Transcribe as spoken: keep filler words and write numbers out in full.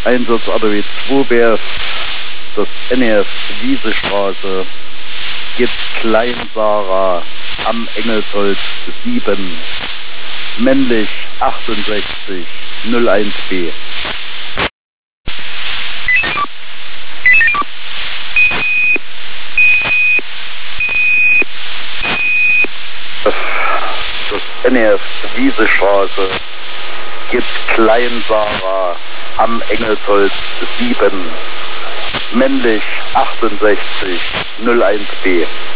Einsatz A D W zwei B F, das N E F Wiesestraße, gibt Klein-Sarah am Engelsholz sieben, männlich achtundsechzig null eins B. Das N E F Wiesestraße, gibt Klein-Sarah am Engelsholz sieben, männlich achtundsechzig null eins B.